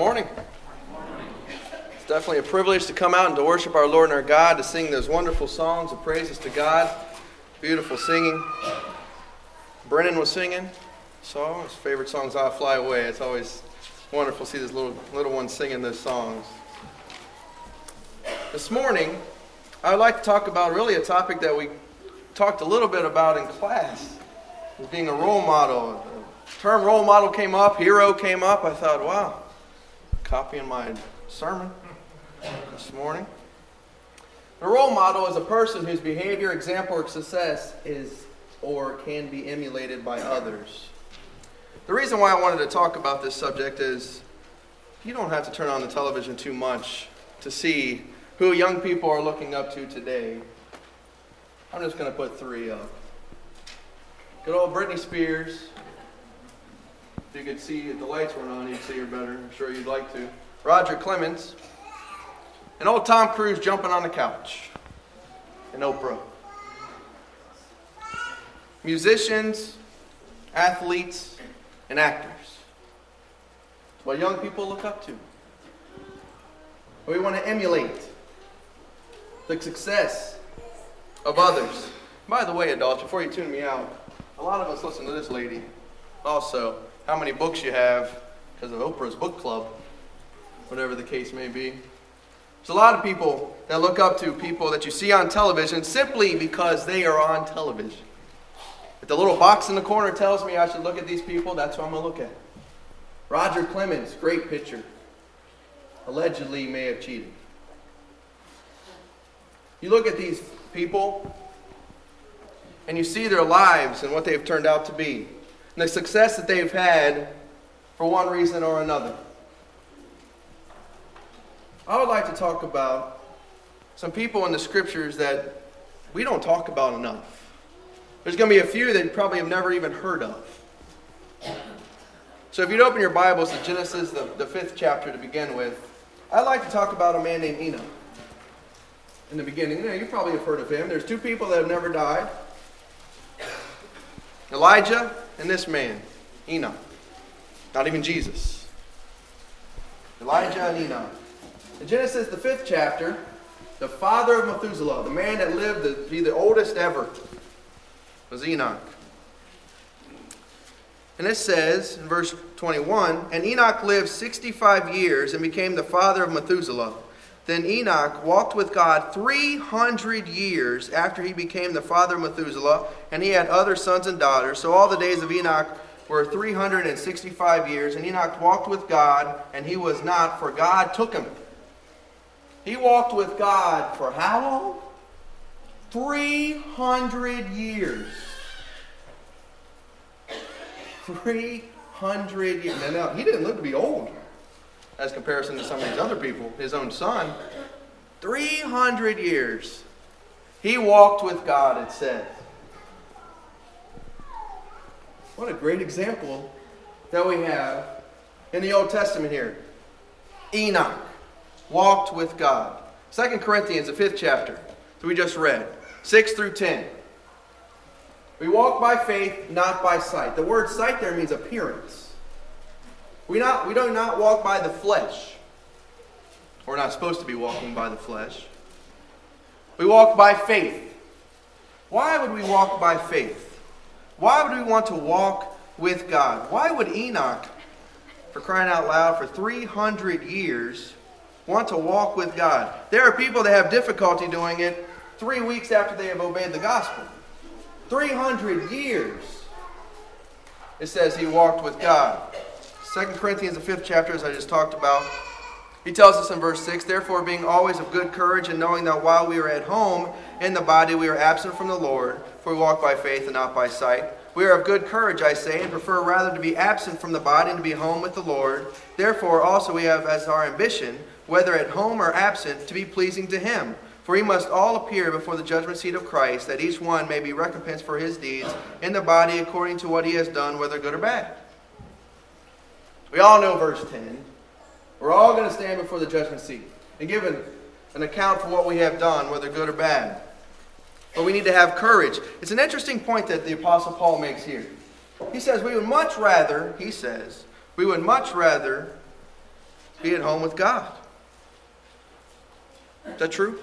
morning. It's definitely a privilege to come out and to worship our Lord and our God, to sing those wonderful songs of praises to God. Beautiful singing. Brennan was singing. So his favorite song's "I'll Fly Away." It's always wonderful to see this little ones singing those songs. This morning, I would like to talk about really a topic that we talked a little bit about in class, as being a role model. The term role model came up, hero came up. I thought, wow, copying my sermon this morning. A role model is a person whose behavior, example, or success is or can be emulated by others. The reason why I wanted to talk about this subject is you don't have to turn on the television too much to see who young people are looking up to today. I'm just going to put three up. Good old Britney Spears. If you could see if the lights weren't on, you'd see her better. I'm sure you'd like to. Roger Clemens. And old Tom Cruise jumping on the couch. And Oprah. Musicians, athletes, and actors. It's what young people look up to. We want to emulate the success of others. By the way, adults, before you tune me out, a lot of us listen to this lady. Also, how many books you have because of Oprah's book club, whatever the case may be. There's a lot of people that look up to people that you see on television simply because they are on television. If the little box in the corner tells me I should look at these people, that's what I'm going to look at. Roger Clemens, great pitcher. Allegedly may have cheated. You look at these people and you see their lives and what they've turned out to be, and the success that they've had for one reason or another. I would like to talk about some people in the scriptures that we don't talk about enough. There's going to be a few that you probably have never even heard of. So if you'd open your Bibles to Genesis, the 5th chapter to begin with, I'd like to talk about a man named Enoch. In the beginning, you probably have heard of him. There's two people that have never died. Elijah and this man, Enoch. Not even Jesus. Elijah and Enoch. In Genesis, the 5th chapter, the father of Methuselah, the man that lived to be the oldest ever, was Enoch. And it says in verse 21, "And Enoch lived 65 years and became the father of Methuselah. Then Enoch walked with God 300 years after he became the father of Methuselah, and he had other sons and daughters. So all the days of Enoch were 365 years, and Enoch walked with God, and he was not, for God took him." He walked with God for how long? 300 years. 300 years. Now, he didn't live to be old as comparison to some of these other people. His own son. 300 years. He walked with God, it says. What a great example that we have in the Old Testament here. Enoch walked with God. 2 Corinthians, the 5th chapter, that we just read, 6 through 10. We walk by faith, not by sight. The word sight there means appearance. We do not walk by the flesh. We're not supposed to be walking by the flesh. We walk by faith. Why would we walk by faith? Why would we want to walk with God? Why would Enoch, for crying out loud, for 300 years, want to walk with God? There are people that have difficulty doing it 3 weeks after they have obeyed the gospel. 300 years. It says he walked with God. 2 Corinthians, the 5th chapter, as I just talked about, he tells us in verse 6, "Therefore, being always of good courage, and knowing that while we are at home in the body, we are absent from the Lord, for we walk by faith and not by sight. We are of good courage, I say, and prefer rather to be absent from the body and to be home with the Lord. Therefore, also we have as our ambition, whether at home or absent, to be pleasing to him. For we must all appear before the judgment seat of Christ, that each one may be recompensed for his deeds in the body according to what he has done, whether good or bad." We all know verse 10. We're all going to stand before the judgment seat and give an account for what we have done, whether good or bad. But we need to have courage. It's an interesting point that the Apostle Paul makes here. He says, we would much rather be at home with God. Is that true?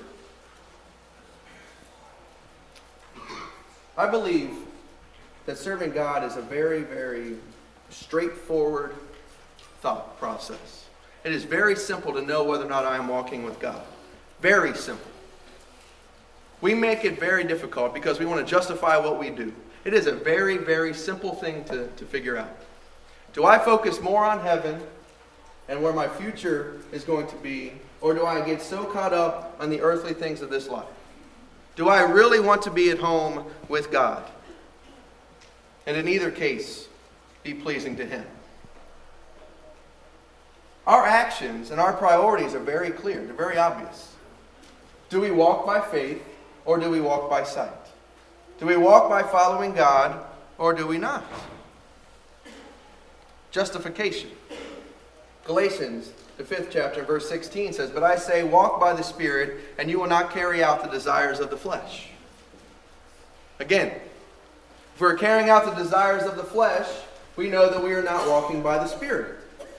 I believe that serving God is a very, very straightforward thought process. It is very simple to know whether or not I am walking with God. Very simple. We make it very difficult because we want to justify what we do. It is a very, very simple thing to figure out. Do I focus more on heaven and where my future is going to be, or do I get so caught up on the earthly things of this life? Do I really want to be at home with God? And in either case, be pleasing to Him. Our actions and our priorities are very clear. They're very obvious. Do we walk by faith or do we walk by sight? Do we walk by following God or do we not? Justification. Galatians, the 5th chapter, verse 16 says, "But I say, walk by the Spirit, and you will not carry out the desires of the flesh." Again, if we're carrying out the desires of the flesh, we know that we are not walking by the Spirit.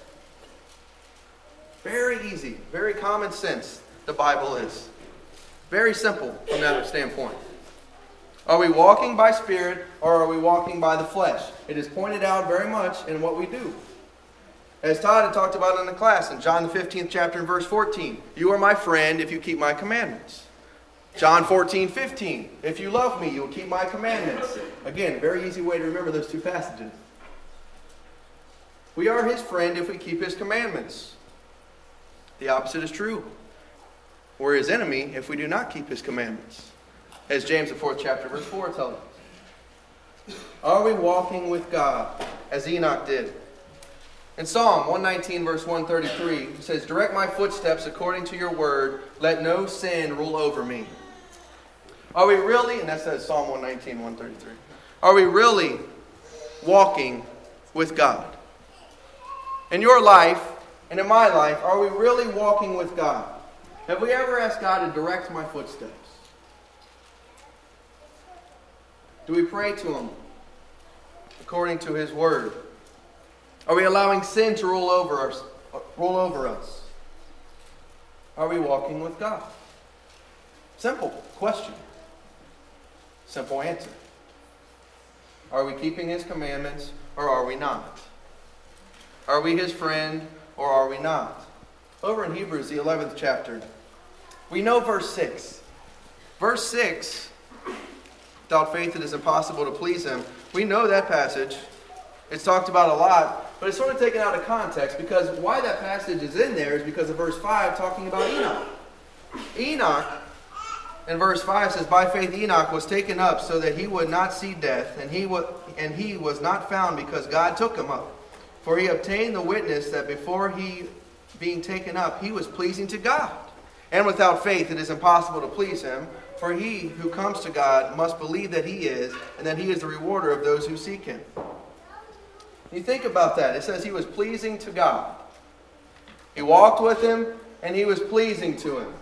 Very easy, very common sense, the Bible is. Very simple from that standpoint. Are we walking by Spirit or are we walking by the flesh? It is pointed out very much in what we do. As Todd had talked about in the class in John the 15th chapter and verse 14, "You are my friend if you keep my commandments." John 14:15, "If you love me, you will keep my commandments." Again, a very easy way to remember those two passages. We are His friend if we keep His commandments. The opposite is true. We're His enemy if we do not keep His commandments. As James the 4th chapter verse 4 tells us. Are we walking with God as Enoch did? In Psalm 119 verse 133, it says, "Direct my footsteps according to your word. Let no sin rule over me." Are we really, and that says Psalm 119, 133. Are we really walking with God? In your life and in my life, are we really walking with God? Have we ever asked God to direct my footsteps? Do we pray to Him according to His word? Are we allowing sin to rule over us? Are we walking with God? Simple question. Simple answer. Are we keeping His commandments or are we not? Are we His friend or are we not? Over in Hebrews, the 11th chapter, we know verse 6. Verse 6, "Without faith it is impossible to please Him." We know that passage. It's talked about a lot, but it's sort of taken out of context because why that passage is in there is because of verse 5 talking about Enoch. Enoch, in verse 5 says, "By faith Enoch was taken up so that he would not see death, and he was not found because God took him up. For he obtained the witness that before he being taken up, he was pleasing to God. And without faith it is impossible to please Him, for he who comes to God must believe that He is, and that He is the rewarder of those who seek Him." You think about that. It says he was pleasing to God. He walked with Him, and he was pleasing to Him.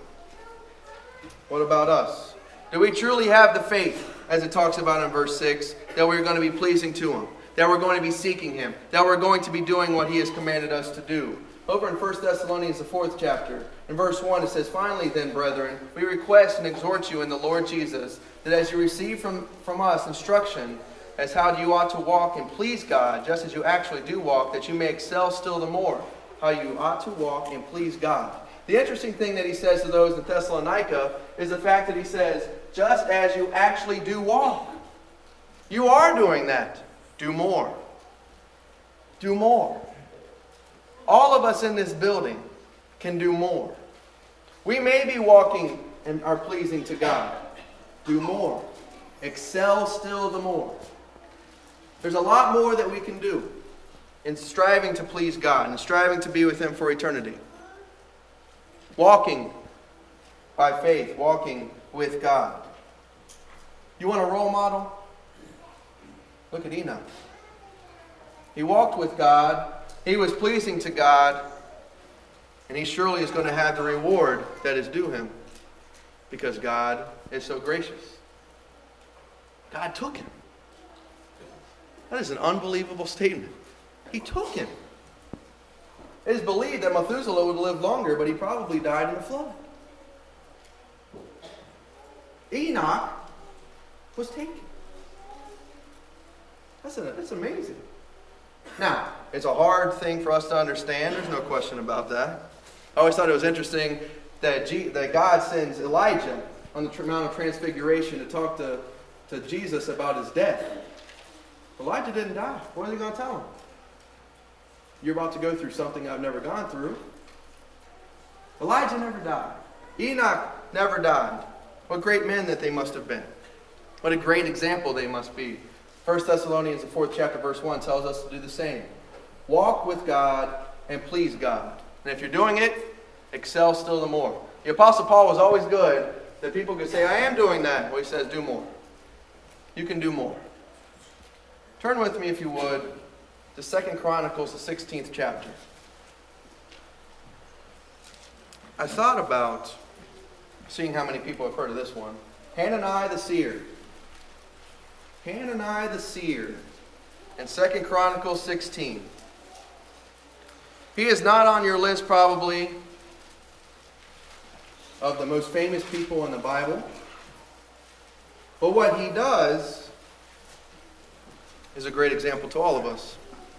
What about us? Do we truly have the faith, as it talks about in verse 6, that we're going to be pleasing to Him, that we're going to be seeking Him, that we're going to be doing what He has commanded us to do? Over in 1 Thessalonians, the 4th chapter, in verse 1, it says, "Finally then, brethren, we request and exhort you in the Lord Jesus, that as you receive from us instruction as how you ought to walk and please God, just as you actually do walk, that you may excel still the more, how you ought to walk and please God." The interesting thing that he says to those in Thessalonica is the fact that he says, just as you actually do walk. You are doing that. Do more. Do more. All of us in this building can do more. We may be walking and are pleasing to God. Do more. Excel still the more. There's a lot more that we can do in striving to please God and striving to be with Him for eternity. Walking by faith, walking with God. You want a role model? Look at Enoch. He walked with God. He was pleasing to God. And he surely is going to have the reward that is due him because God is so gracious. God took him. That is an unbelievable statement. He took him. It is believed that Methuselah would live longer, but he probably died in a flood. Enoch was taken. That's amazing. Now, it's a hard thing for us to understand. There's no question about that. I always thought it was interesting that God sends Elijah on the Mount of Transfiguration to talk to Jesus about his death. Elijah didn't die. What are they going to tell him? You're about to go through something I've never gone through. Elijah never died. Enoch never died. What great men that they must have been. What a great example they must be. 1 Thessalonians, the 4th chapter, verse 1 tells us to do the same. Walk with God and please God. And if you're doing it, excel still the more. The Apostle Paul was always good that people could say, I am doing that. Well, he says, do more. You can do more. Turn with me, if you would, to 2 Chronicles, the 16th chapter. I thought about seeing how many people have heard of this one. Hanani the seer. Hanani the seer in 2 Chronicles 16. He is not on your list probably of the most famous people in the Bible. But what he does is a great example to all of us.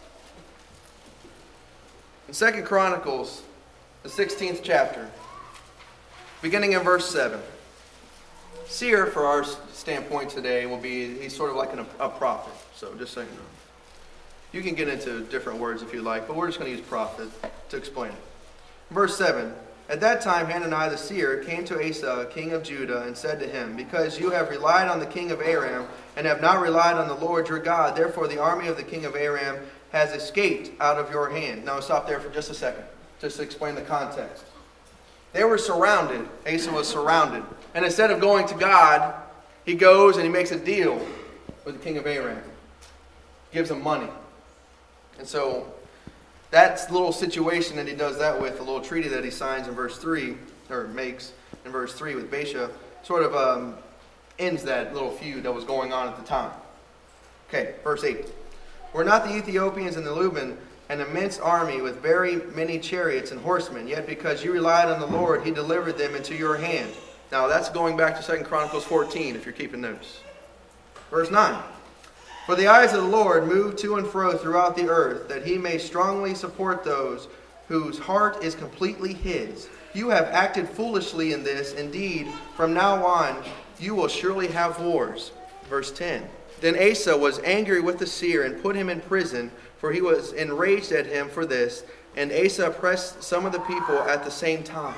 In 2 Chronicles, the 16th chapter, beginning in verse 7. Seer, for our standpoint today, will be, he's sort of like a prophet. So just so you know. You can get into different words if you like, but we're just going to use prophet to explain it. Verse 7. At that time Hanani the seer came to Asa, king of Judah, and said to him, because you have relied on the king of Aram, and have not relied on the Lord your God, therefore the army of the king of Aram has escaped out of your hand. Now stop there for just a second, just to explain the context. They were surrounded. Asa was surrounded. And instead of going to God, he goes and he makes a deal with the king of Aram. Gives him money. And so that little situation that he does that with, the little treaty that he signs in verse 3, or makes in verse 3 with Baasha, sort of ends that little feud that was going on at the time. Okay, verse 8. Were not the Ethiopians and the Luban an immense army with very many chariots and horsemen, yet because you relied on the Lord, he delivered them into your hand. Now that's going back to 2 Chronicles 14, if you're keeping notes. Verse 9. For the eyes of the Lord move to and fro throughout the earth, that he may strongly support those whose heart is completely his. You have acted foolishly in this. Indeed, from now on, you will surely have wars. Verse 10. Then Asa was angry with the seer and put him in prison, for he was enraged at him for this. And Asa oppressed some of the people at the same time.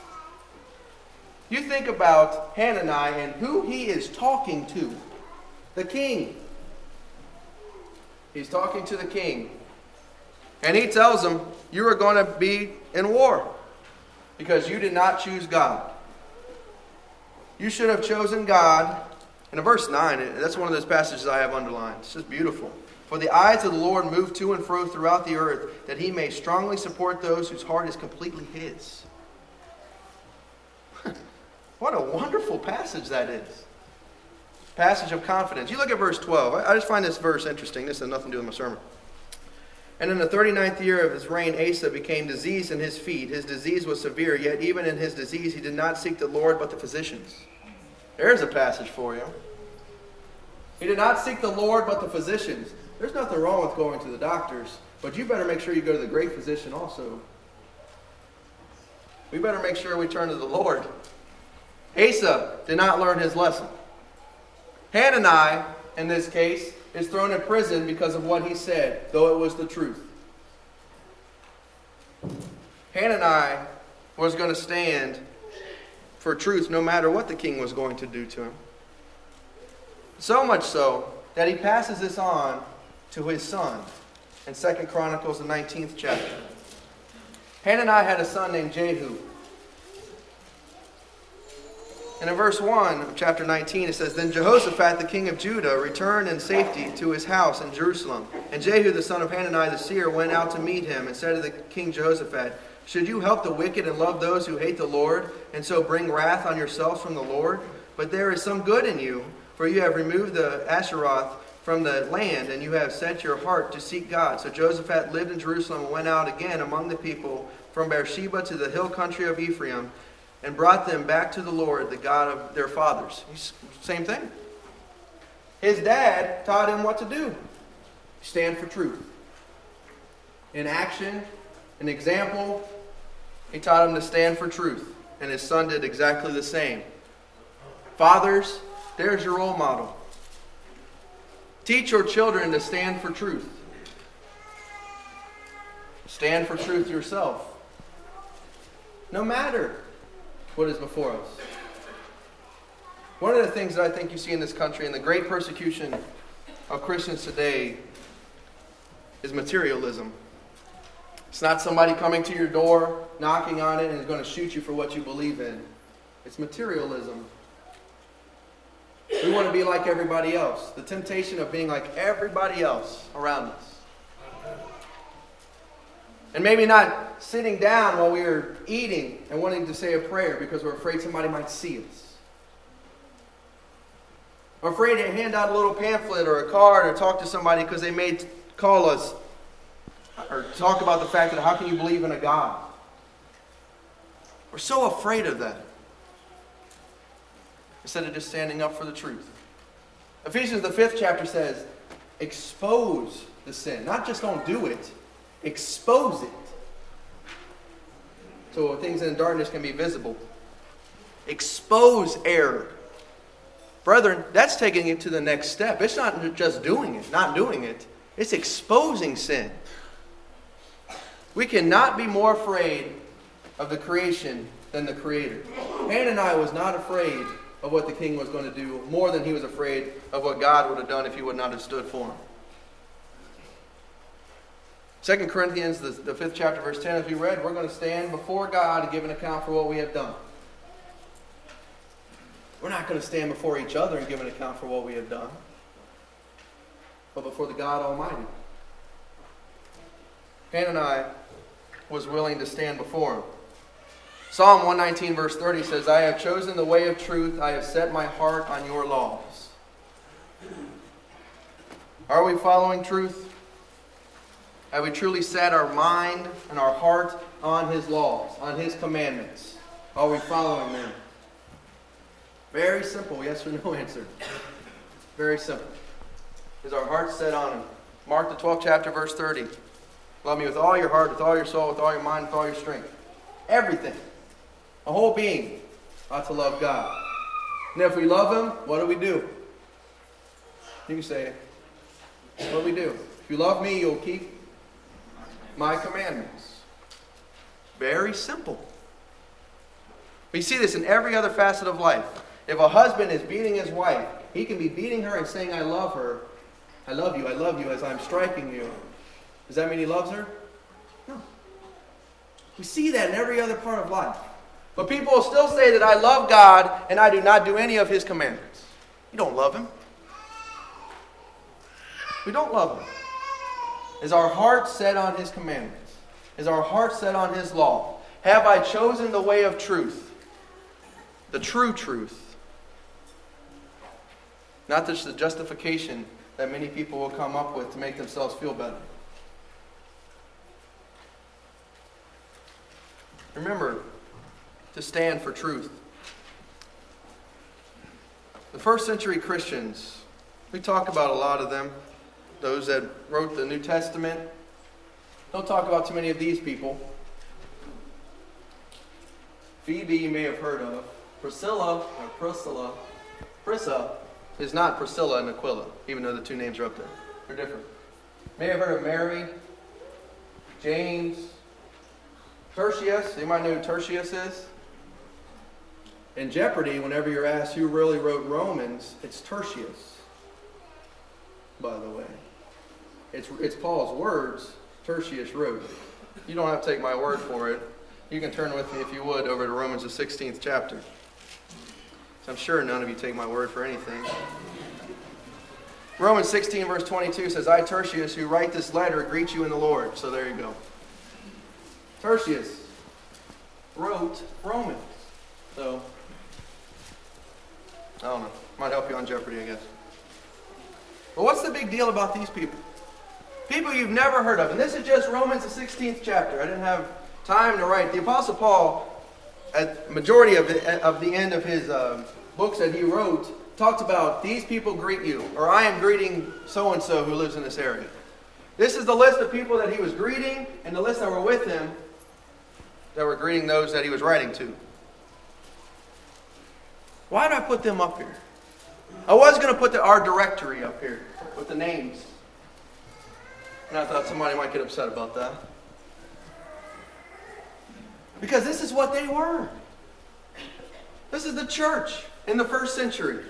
You think about Hanani and who he is talking to. The king. He's talking to the king. And he tells him, you are going to be in war because you did not choose God. You should have chosen God. And in verse 9, that's one of those passages I have underlined. It's just beautiful. For the eyes of the Lord move to and fro throughout the earth, that he may strongly support those whose heart is completely his. What a wonderful passage that is. Passage of confidence. You look at verse 12. I just find this verse interesting. This has nothing to do with my sermon. And in the 39th year of his reign, Asa became diseased in his feet. His disease was severe, yet even in his disease he did not seek the Lord but the physicians. There's a passage for you. He did not seek the Lord but the physicians. There's nothing wrong with going to the doctors, but you better make sure you go to the great physician also. We better make sure we turn to the Lord. Asa did not learn his lesson. Hanani, in this case, is thrown in prison because of what he said, though it was the truth. Hanani was going to stand for truth no matter what the king was going to do to him. So much so that he passes this on to his son in 2 Chronicles, the 19th chapter. Hanani had a son named Jehu. And in verse 1 of chapter 19 it says, Then Jehoshaphat the king of Judah returned in safety to his house in Jerusalem. And Jehu the son of Hanani the seer went out to meet him and said to the king Jehoshaphat, Should you help the wicked and love those who hate the Lord, and so bring wrath on yourselves from the Lord? But there is some good in you, for you have removed the Asheroth from the land, and you have set your heart to seek God. So Jehoshaphat lived in Jerusalem and went out again among the people from Beersheba to the hill country of Ephraim, and brought them back to the Lord, the God of their fathers. Same thing. His dad taught him what to do. Stand for truth. In action, an example, he taught him to stand for truth. And his son did exactly the same. Fathers, there's your role model. Teach your children to stand for truth. Stand for truth yourself. No matter what is before us. One of the things that I think you see in this country and the great persecution of Christians today is materialism. It's not somebody coming to your door, knocking on it, and is going to shoot you for what you believe in. It's materialism. We want to be like everybody else. The temptation of being like everybody else around us. And maybe not sitting down while we are eating and wanting to say a prayer because we're afraid somebody might see us. We're afraid to hand out a little pamphlet or a card or talk to somebody because they may call us or talk about the fact that how can you believe in a God? We're so afraid of that. Instead of just standing up for the truth. Ephesians, the 5th chapter says, expose the sin. Not just don't do it, expose it. So things in darkness can be visible. Expose error. Brethren, that's taking it to the next step. It's not just doing it, not doing it. It's exposing sin. We cannot be more afraid of the creation than the Creator. Hananiah was not afraid of what the king was going to do more than he was afraid of what God would have done if he would not have stood for him. 2 Corinthians, the 5th chapter, verse 10, as we read, we're going to stand before God and give an account for what we have done. We're not going to stand before each other and give an account for what we have done, but before the God Almighty. Hananiah was willing to stand before him. Psalm 119 verse 30 says, I have chosen the way of truth. I have set my heart on your laws. Are we following truth? Have we truly set our mind and our heart on His laws, on His commandments? Are we following them? Very simple, yes or no answer. Very simple. Is our heart set on Him? Mark the 12th chapter, verse 30. Love me with all your heart, with all your soul, with all your mind, with all your strength. Everything. A whole being ought to love God. And if we love Him, what do? You can say, what do? If you love me, you'll keep my commandments. Very simple. We see this in every other facet of life. If a husband is beating his wife, he can be beating her and saying, I love her. I love you as I'm striking you. Does that mean he loves her? No. We see that in every other part of life. But people will still say that I love God and I do not do any of His commandments. You don't love Him. We don't love Him. Is our heart set on His commandments? Is our heart set on His law? Have I chosen the way of truth? The true truth. Not just the justification that many people will come up with to make themselves feel better. Remember to stand for truth. The first century Christians, we talk about a lot of them. Those that wrote the New Testament. Don't talk about too many of these people. Phoebe you may have heard of. Priscilla is not Priscilla and Aquila, even though the two names are up there. They're different. You may have heard of Mary, James, Tertius. You might know who Tertius is. In Jeopardy, whenever you're asked who really wrote Romans, it's Tertius, by the way. It's Paul's words, Tertius wrote. You don't have to take my word for it. You can turn with me, if you would, over to Romans, the 16th chapter. So I'm sure none of you take my word for anything. Romans 16, verse 22 says, I, Tertius, who write this letter, greet you in the Lord. So there you go. Tertius wrote Romans. So, I don't know. Might help you on Jeopardy, I guess. But what's the big deal about these people? People you've never heard of. And this is just Romans, the 16th chapter. I didn't have time to write. The Apostle Paul, at the majority of the end of his books that he wrote, talked about these people greet you, or I am greeting so-and-so who lives in this area. This is the list of people that he was greeting, and the list that were with him that were greeting those that he was writing to. Why did I put them up here? I was going to put our directory up here with the names. And I thought somebody might get upset about that. Because this is what they were. This is the church in the first century.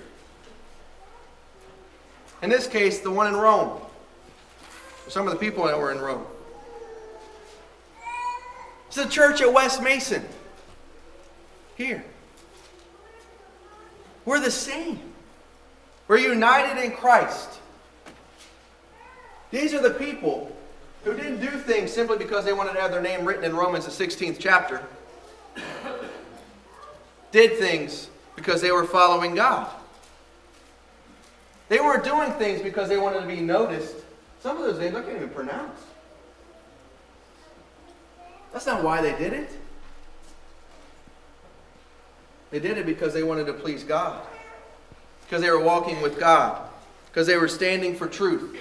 In this case, the one in Rome. Some of the people that were in Rome. It's the church at West Mason. Here. We're the same. We're united in Christ. These are the people who didn't do things simply because they wanted to have their name written in Romans, the 16th chapter. Did things because they were following God. They weren't doing things because they wanted to be noticed. Some of those names I can't even pronounce. That's not why they did it. They did it because they wanted to please God. Because they were walking with God. Because they were standing for truth.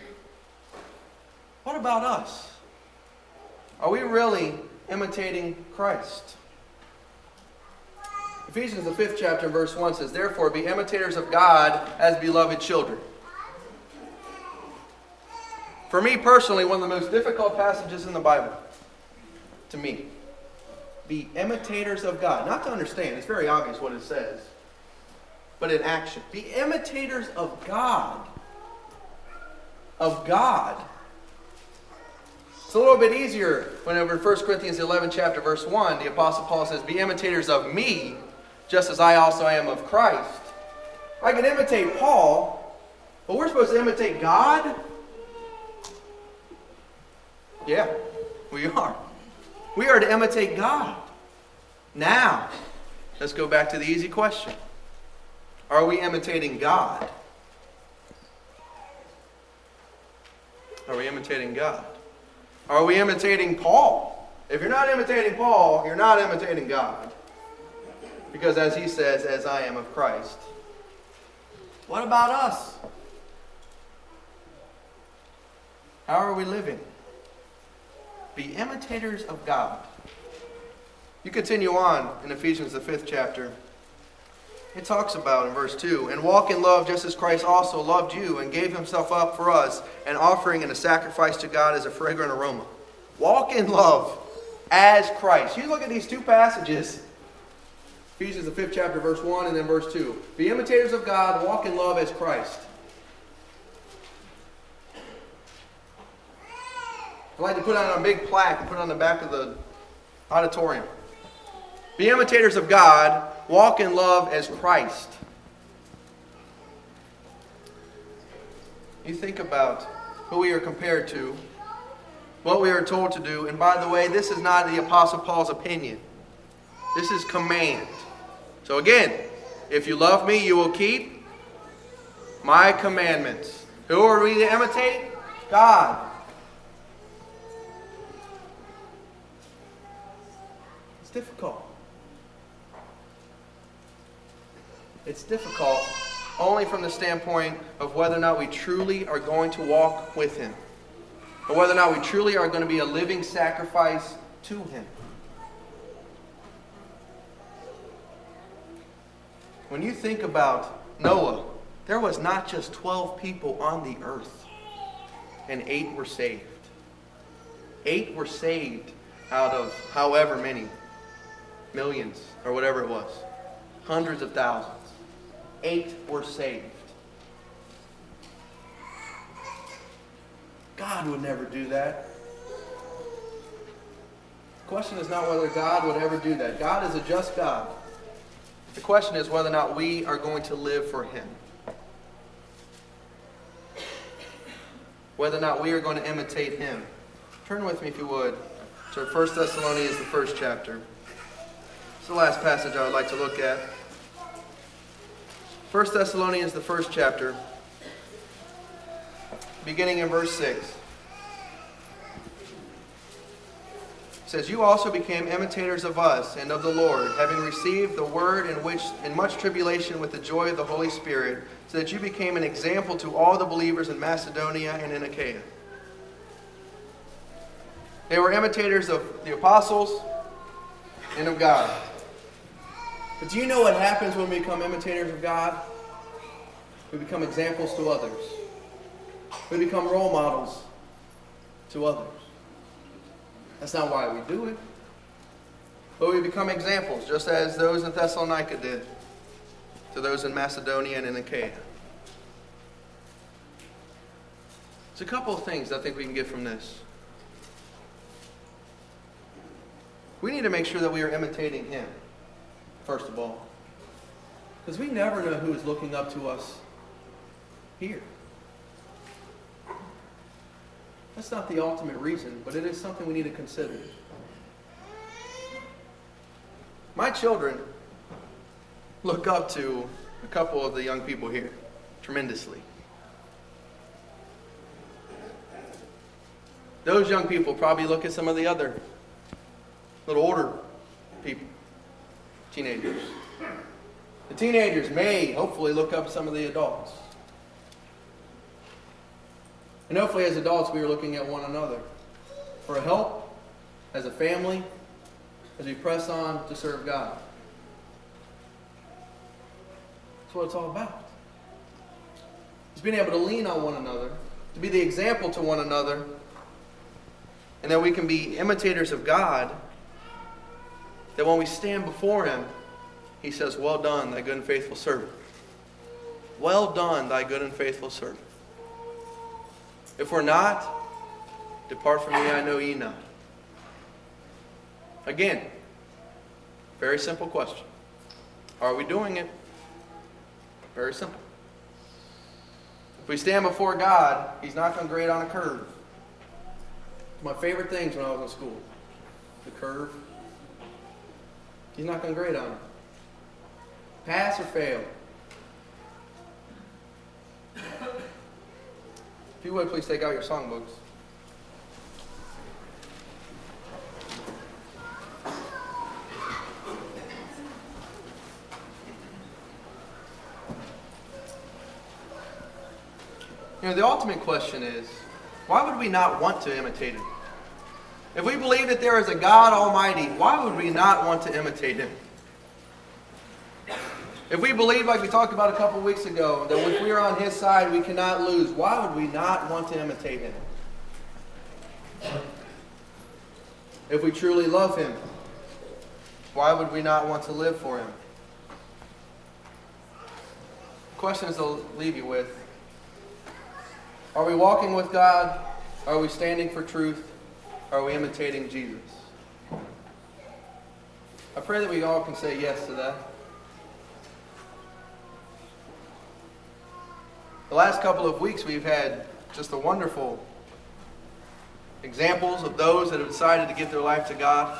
What about us? Are we really imitating Christ? Ephesians, the 5th chapter, verse 1 says, "Therefore be imitators of God as beloved children." For me personally, one of the most difficult passages in the Bible, to me. Be imitators of God. Not to understand, it's very obvious what it says. But in action. Be imitators of God. Of God. It's a little bit easier whenever in 1 Corinthians 11 chapter verse 1, the Apostle Paul says, "Be imitators of me, just as I also am of Christ." I can imitate Paul, but we're supposed to imitate God? Yeah, we are. We are to imitate God. Now, let's go back to the easy question. Are we imitating God? Are we imitating God? Are we imitating Paul? If you're not imitating Paul, you're not imitating God. Because as he says, "As I am of Christ." What about us? How are we living? Be imitators of God. You continue on in Ephesians, the 5th chapter. It talks about in verse 2, "And walk in love just as Christ also loved you and gave himself up for us, an offering and a sacrifice to God as a fragrant aroma." Walk in love as Christ. You look at these two passages, Ephesians, the 5th chapter, verse 1 and then verse 2. Be imitators of God, walk in love as Christ. I'd like to put on a big plaque and put it on the back of the auditorium. Be imitators of God, walk in love as Christ. You think about who we are compared to, what we are told to do, and by the way, this is not the Apostle Paul's opinion. This is command. So again, if you love me, you will keep my commandments. Who are we to imitate? God. It's difficult. It's difficult only from the standpoint of whether or not we truly are going to walk with him. Or whether or not we truly are going to be a living sacrifice to him. When you think about Noah, there was not just 12 people on the earth, and 8 were saved. 8 were saved out of however many, millions, or whatever it was. Hundreds of thousands. 8 were saved. God would never do that. The question is not whether God would ever do that. God is a just God. The question is whether or not we are going to live for him. Whether or not we are going to imitate him. Turn with me, if you would, to 1 Thessalonians, the 1st chapter. It's the last passage I would like to look at. 1 Thessalonians, the 1st chapter. beginning in verse 6. It says, "You also became imitators of us and of the Lord, having received the word in much tribulation with the joy of the Holy Spirit, so that you became an example to all the believers in Macedonia and in Achaia." They were imitators of the apostles and of God. But do you know what happens when we become imitators of God? We become examples to others. We become role models to others. That's not why we do it. But we become examples, just as those in Thessalonica did to those in Macedonia and in Achaia. There's a couple of things I think we can get from this. We need to make sure that we are imitating Him, first of all. Because we never know who is looking up to us here. That's not the ultimate reason, but it is something we need to consider. My children look up to a couple of the young people here tremendously. Those young people probably look at some of the other little older people, teenagers. The teenagers may hopefully look up at some of the adults. And hopefully as adults we are looking at one another for help, as a family, as we press on to serve God. That's what it's all about. It's being able to lean on one another, to be the example to one another, and that we can be imitators of God, that when we stand before Him, He says, "Well done, thy good and faithful servant." Well done, thy good and faithful servant. If we're not, depart from me, I know ye not. Again, very simple question. Are we doing it? Very simple. If we stand before God, He's not going to grade on a curve. My favorite things when I was in school. The curve. He's not going to grade on it. Pass or fail. If you would, please take out your songbooks. You know, the ultimate question is, why would we not want to imitate Him? If we believe that there is a God Almighty, why would we not want to imitate Him? If we believe, like we talked about a couple weeks ago, that if we are on His side, we cannot lose, why would we not want to imitate Him? If we truly love Him, why would we not want to live for Him? Questions to leave you with. Are we walking with God? Are we standing for truth? Are we imitating Jesus? I pray that we all can say yes to that. The last couple of weeks we've had just a wonderful examples of those that have decided to give their life to God.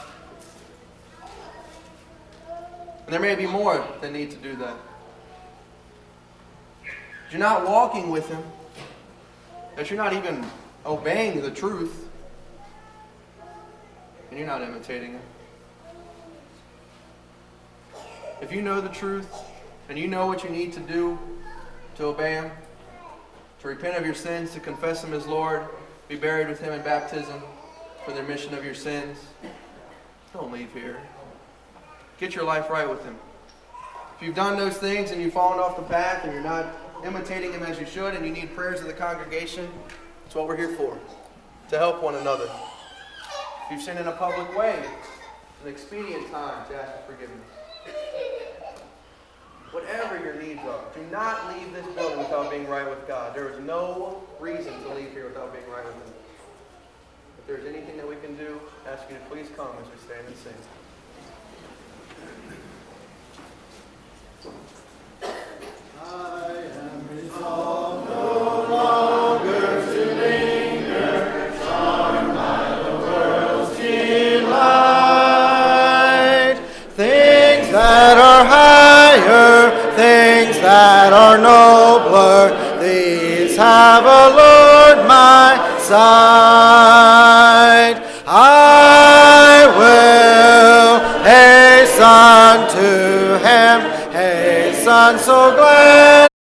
And there may be more that need to do that. If you're not walking with Him, that you're not even obeying the truth, and you're not imitating Him. If you know the truth, and you know what you need to do to obey Him, to repent of your sins, to confess Him as Lord, be buried with Him in baptism for the remission of your sins, don't leave here. Get your life right with Him. If you've done those things and you've fallen off the path and you're not imitating Him as you should, and you need prayers of the congregation, that's what we're here for, to help one another. If you've sinned in a public way, it's an expedient time to ask for forgiveness. Whatever your needs are, do not leave this building without being right with God. There is no reason to leave here without being right with Him. If there's anything that we can do, I ask you to please come as we stand and sing. I am resolved no longer to linger, charmed by the world's delight. Things that are higher, things that are nobler, these have a Lord side. I will hasten to him, hasten so glad.